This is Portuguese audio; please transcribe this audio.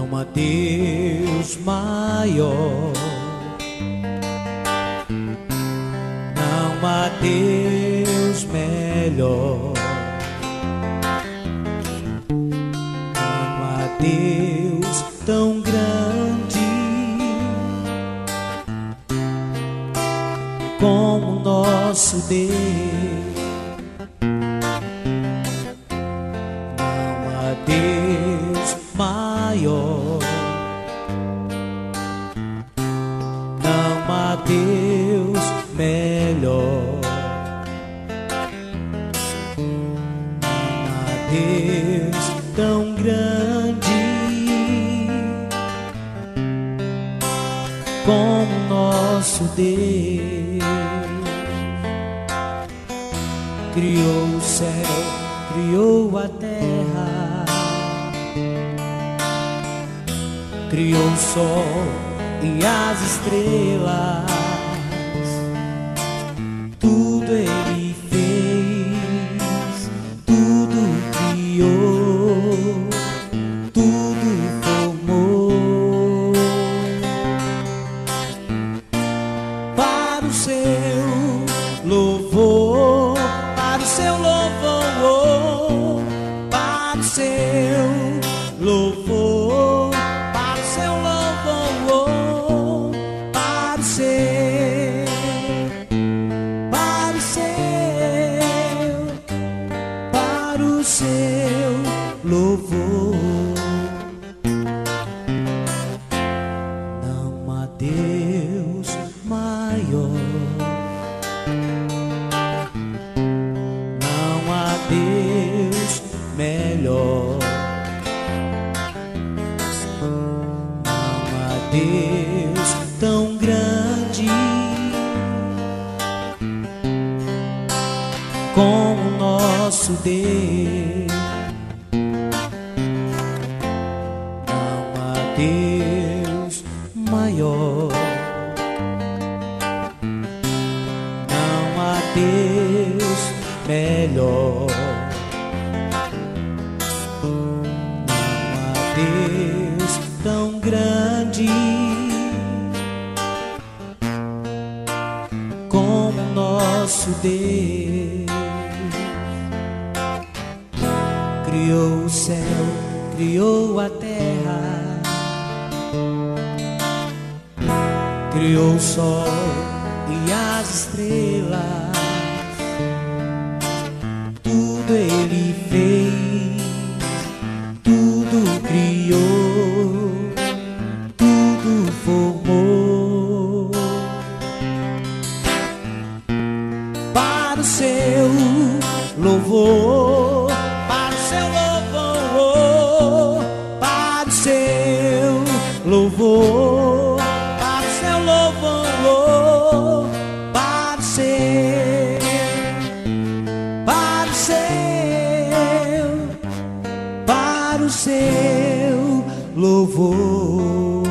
há Deus maior, não há Deus melhor, não há Deus tão grande como o nosso Deus. Não há Deus maior, não há Deus melhor, não há Deus tão grande como o nosso Deus. Criou o céu, criou a terra, criou o sol e as estrelas. Tudo Ele fez, tudo criou, tudo formou para o seu louvor, para o seu louvor, para o seu louvor, para o seu louvor, para o seu, para o seu, para o seu louvor. Não há Deus maior, não há Deus melhor, não há Deus tão grande como o nosso Deus. Não há Deus maior, não há Deus melhor, não há Deus tão grande como o nosso Deus. Criou o céu, criou a terra, criou o sol e as estrelas. Tudo Ele fez, tudo criou, tudo formou para o seu louvor, para o seu louvor, para o seu louvor, para o seu louvor, para o seu, para o seu, para o seu louvor.